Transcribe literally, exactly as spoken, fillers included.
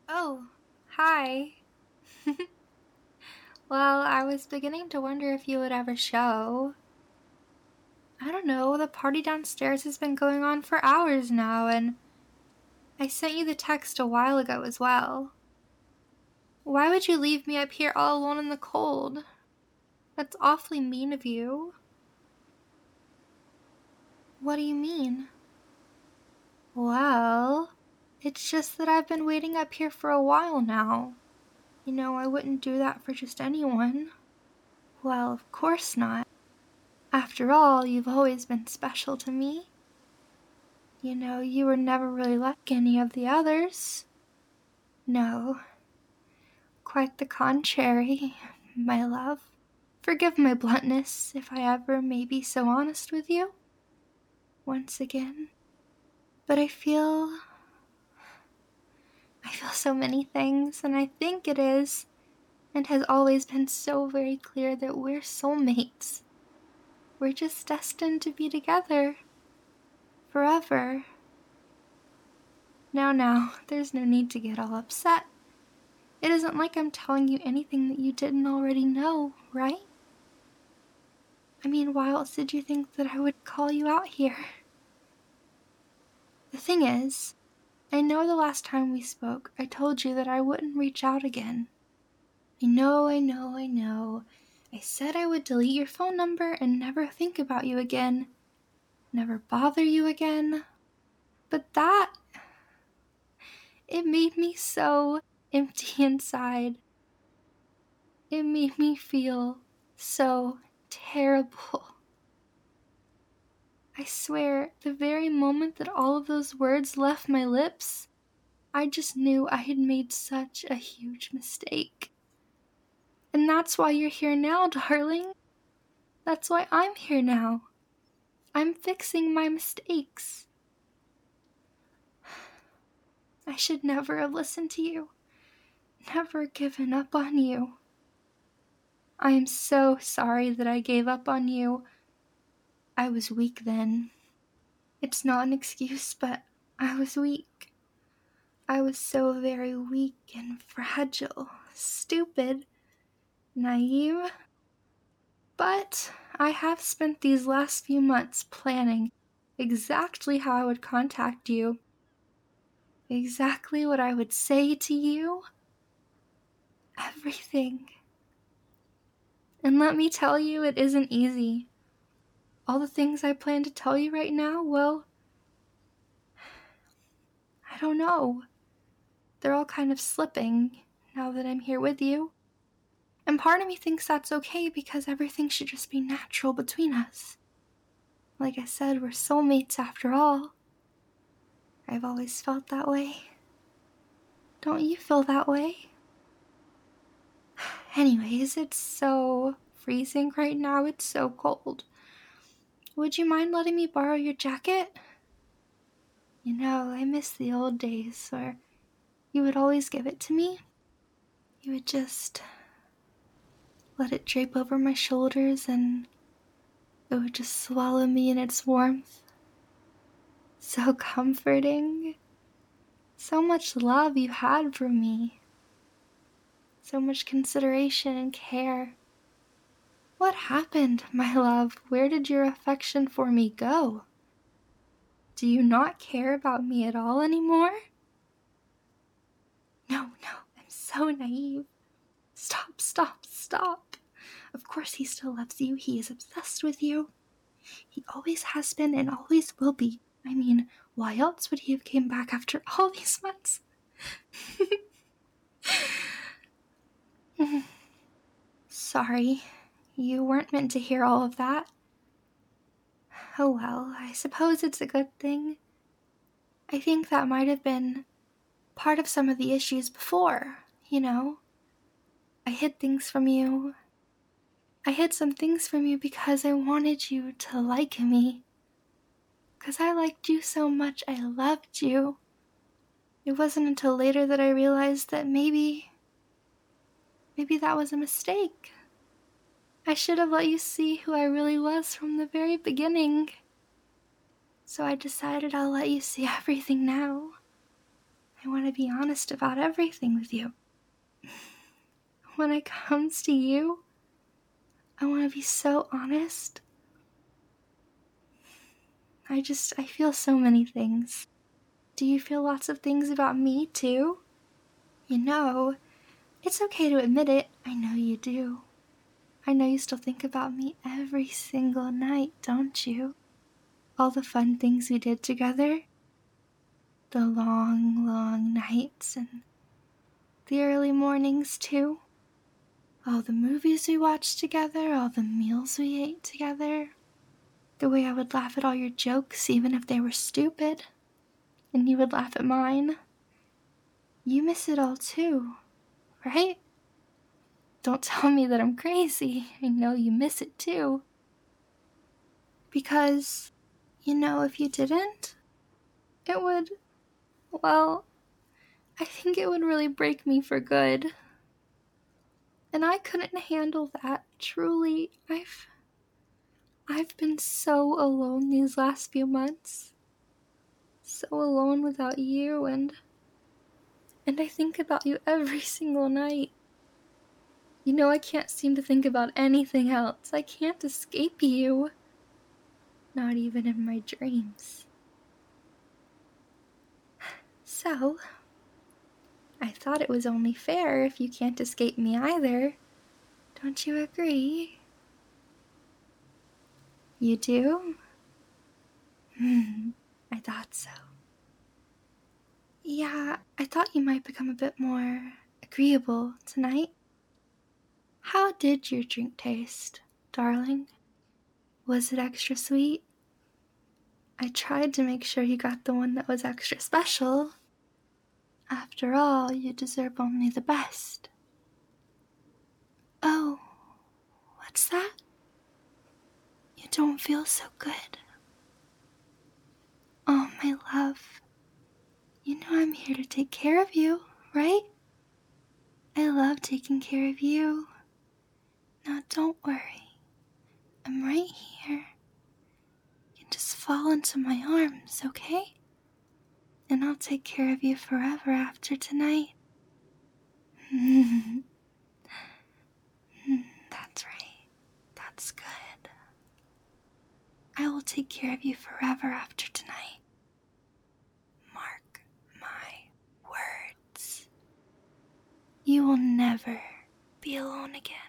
Oh, hi. Well, I was beginning to wonder if you would ever show. I don't know, the party downstairs has been going on for hours now, and I sent you the text a while ago as well. Why would you leave me up here all alone in the cold? That's awfully mean of you. What do you mean? Well, it's just that I've been waiting up here for a while now. You know, I wouldn't do that for just anyone. Well, of course not. After all, you've always been special to me. You know, you were never really like any of the others. No, quite the contrary, my love. Forgive my bluntness if I ever may be so honest with you. Once again. But I feel. I feel so many things, and I think it is, and has always been so very clear that we're soulmates. We're just destined to be together. Forever. Now, now, there's no need to get all upset. It isn't like I'm telling you anything that you didn't already know, right? I mean, why else did you think that I would call you out here? The thing is, I know the last time we spoke, I told you that I wouldn't reach out again. I know, I know, I know. I said I would delete your phone number and never think about you again. Never bother you again. But that. It made me so empty inside. It made me feel so terrible. I swear, the very moment that all of those words left my lips, I just knew I had made such a huge mistake. And that's why you're here now, darling. That's why I'm here now. I'm fixing my mistakes. I should never have listened to you. Never given up on you. I am so sorry that I gave up on you. I was weak then. It's not an excuse, but I was weak. I was so very weak and fragile, stupid, naive. But I have spent these last few months planning exactly how I would contact you, exactly what I would say to you, everything. And let me tell you, it isn't easy. All the things I plan to tell you right now, well, I don't know. They're all kind of slipping now that I'm here with you. And part of me thinks that's okay because everything should just be natural between us. Like I said, we're soulmates after all. I've always felt that way. Don't you feel that way? Anyways, it's so freezing right now. It's so cold. Would you mind letting me borrow your jacket? You know, I miss the old days where you would always give it to me. You would just let it drape over my shoulders and it would just swallow me in its warmth. So comforting. So much love you had for me. So much consideration and care. What happened, my love? Where did your affection for me go? Do you not care about me at all anymore? No, no, I'm so naive. Stop, stop, stop. Of course he still loves you. He is obsessed with you. He always has been and always will be. I mean, why else would he have came back after all these months? Sorry, you weren't meant to hear all of that. Oh well, I suppose it's a good thing. I think that might have been part of some of the issues before, you know? I hid things from you. I hid some things from you because I wanted you to like me. Because I liked you so much, I loved you. It wasn't until later that I realized that maybe, maybe that was a mistake. I should have let you see who I really was from the very beginning. So I decided I'll let you see everything now. I want to be honest about everything with you. When it comes to you, I want to be so honest. I just, I feel so many things. Do you feel lots of things about me, too? You know, it's okay to admit it. I know you do. I know you still think about me every single night, don't you? All the fun things we did together. The long, long nights and the early mornings, too. All the movies we watched together, all the meals we ate together. The way I would laugh at all your jokes, even if they were stupid. And you would laugh at mine. You miss it all too, right? Don't tell me that I'm crazy. I know you miss it too. Because, you know, if you didn't, it would, well, I think it would really break me for good. And I couldn't handle that. Truly, I've I've been so alone these last few months. So alone without you, and and I think about you every single night. You know, I can't seem to think about anything else. I can't escape you. Not even in my dreams. So, I thought it was only fair if you can't escape me either. Don't you agree? You do? Hmm, I thought so. Yeah, I thought you might become a bit more agreeable tonight. How did your drink taste, darling? Was it extra sweet? I tried to make sure you got the one that was extra special. After all, you deserve only the best. Oh, what's that? You don't feel so good. Oh, my love. You know I'm here to take care of you, right? I love taking care of you. Now don't worry. I'm right here. You can just fall into my arms, okay? And I'll take care of you forever after tonight. That's right. That's good. I will take care of you forever after tonight. Mark my words. You will never be alone again.